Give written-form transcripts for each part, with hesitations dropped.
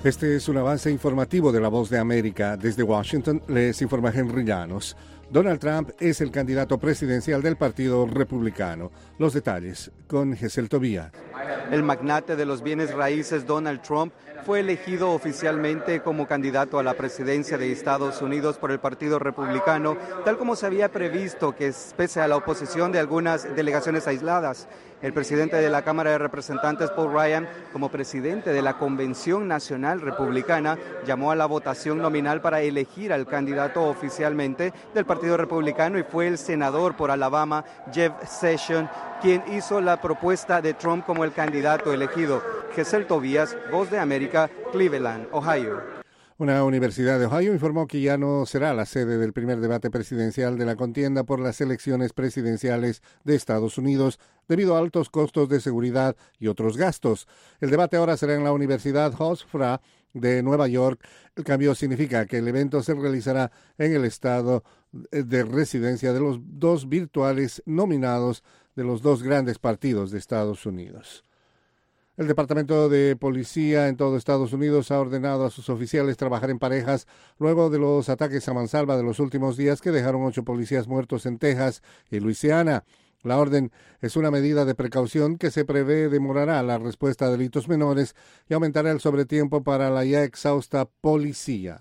Este es un avance informativo de La Voz de América. Desde Washington les informa Henry Llanos. Donald Trump es el candidato presidencial del Partido Republicano. Los detalles con Gesell Tobías. El magnate de los bienes raíces Donald Trump fue elegido oficialmente como candidato a la presidencia de Estados Unidos por el Partido Republicano, tal como se había previsto, que pese a la oposición de algunas delegaciones aisladas. El presidente de la Cámara de Representantes, Paul Ryan, como presidente de la Convención Nacional Republicana, llamó a la votación nominal para elegir al candidato oficialmente del Partido Republicano, y fue el senador por Alabama, Jeff Sessions, quien hizo la propuesta de Trump como el candidato elegido. Gesell Tobías, Voz de América, Cleveland, Ohio. Una universidad de Ohio informó que ya no será la sede del primer debate presidencial de la contienda por las elecciones presidenciales de Estados Unidos debido a altos costos de seguridad y otros gastos. El debate ahora será en la Universidad Hofstra de Nueva York. El cambio significa que el evento se realizará en el estado de residencia de los dos virtuales nominados de los dos grandes partidos de Estados Unidos. El Departamento de Policía en todo Estados Unidos ha ordenado a sus oficiales trabajar en parejas luego de los ataques a mansalva de los últimos días que dejaron 8 policías muertos en Texas y Luisiana. La orden es una medida de precaución que se prevé demorará la respuesta a delitos menores y aumentará el sobretiempo para la ya exhausta policía.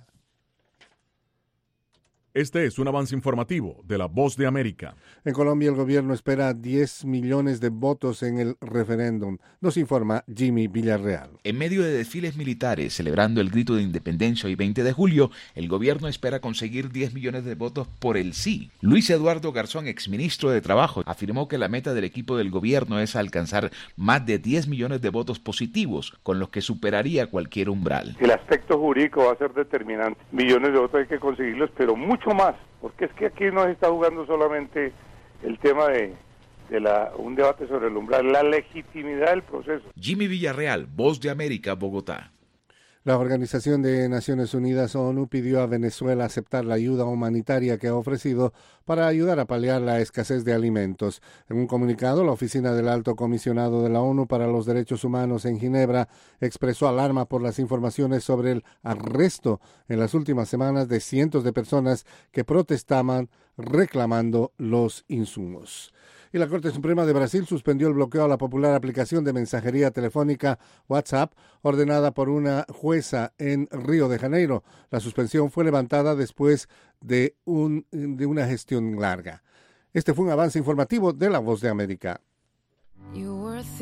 Este es un avance informativo de La Voz de América. En Colombia, el gobierno espera 10 millones de votos en el referéndum. Nos informa Jimmy Villarreal. En medio de desfiles militares celebrando el grito de independencia hoy 20 de julio, el gobierno espera conseguir 10 millones de votos por el sí. Luis Eduardo Garzón, exministro de Trabajo, afirmó que la meta del equipo del gobierno es alcanzar más de 10 millones de votos positivos, con los que superaría cualquier umbral. El aspecto jurídico va a ser determinante. Millones de votos hay que conseguirlos, pero mucho más, porque es que aquí no se está jugando solamente el tema de un debate sobre el umbral, la legitimidad del proceso. Jimmy Villarreal, Voz de América, Bogotá. La Organización de Naciones Unidas, ONU, pidió a Venezuela aceptar la ayuda humanitaria que ha ofrecido para ayudar a paliar la escasez de alimentos. En un comunicado, la Oficina del Alto Comisionado de la ONU para los Derechos Humanos en Ginebra expresó alarma por las informaciones sobre el arresto en las últimas semanas de cientos de personas que protestaban reclamando los insumos. Y la Corte Suprema de Brasil suspendió el bloqueo a la popular aplicación de mensajería telefónica WhatsApp, ordenada por una jueza en Río de Janeiro. La suspensión fue levantada después de una gestión larga. Este fue un avance informativo de La Voz de América.